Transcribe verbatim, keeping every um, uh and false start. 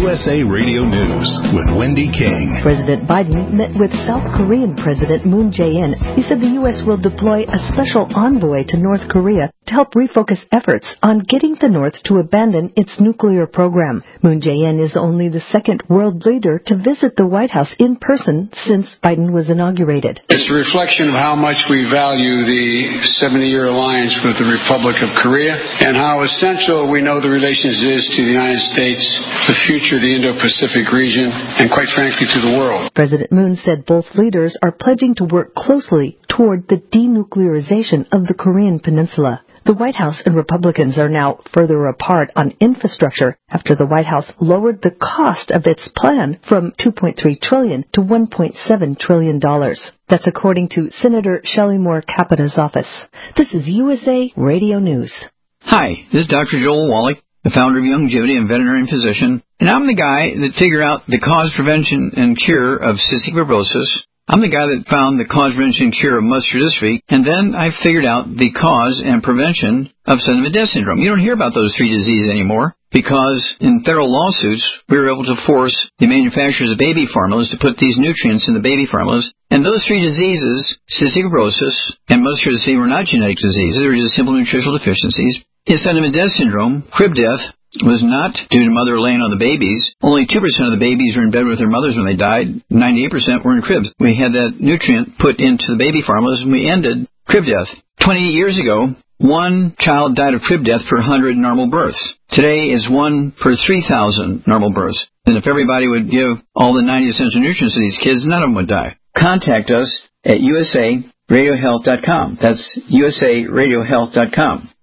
U S A Radio News with Wendy King. President Biden met with South Korean President Moon Jae-in. He said the U S will deploy a special envoy to North Korea to help refocus efforts on getting the North to abandon its nuclear program. Moon Jae-in is only the second world leader to visit the White House in person since Biden was inaugurated. It's a reflection of how much we value the seventy-year alliance with the Republic of Korea and how essential we know the relations is to the United States, the future of the Indo-Pacific region, and quite frankly to the world. President Moon said both leaders are pledging to work closely toward the denuclearization of the Korean Peninsula. The White House and Republicans are now further apart on infrastructure after the White House lowered the cost of its plan from two point three trillion dollars to one point seven trillion dollars. That's according to Senator Shelley Moore Capita's office. This is U S A Radio News. Hi, this is Doctor Joel Wallach, the founder of Youngevity and veterinarian physician, and I'm the guy that figured out the cause, prevention, and cure of cystic fibrosis. I'm the guy that found the cause, prevention, and cure of muscular dystrophy, and then I figured out the cause and prevention of sudden death syndrome. You don't hear about those three diseases anymore because in federal lawsuits, we were able to force the manufacturers of baby formulas to put these nutrients in the baby formulas. And those three diseases, cystic fibrosis and muscular dystrophy, were not genetic diseases. They were just simple nutritional deficiencies. In sudden death syndrome, crib death was not due to mother laying on the babies. Only two percent of the babies were in bed with their mothers when they died. ninety-eight percent were in cribs. We had that nutrient put into the baby formulas, and we ended crib death. twenty-eight years ago, one child died of crib death per one hundred normal births. Today is one per three thousand normal births. And if everybody would give all the ninety essential nutrients to these kids, none of them would die. Contact us at U S A radio health dot com. That's U S A radio health dot com.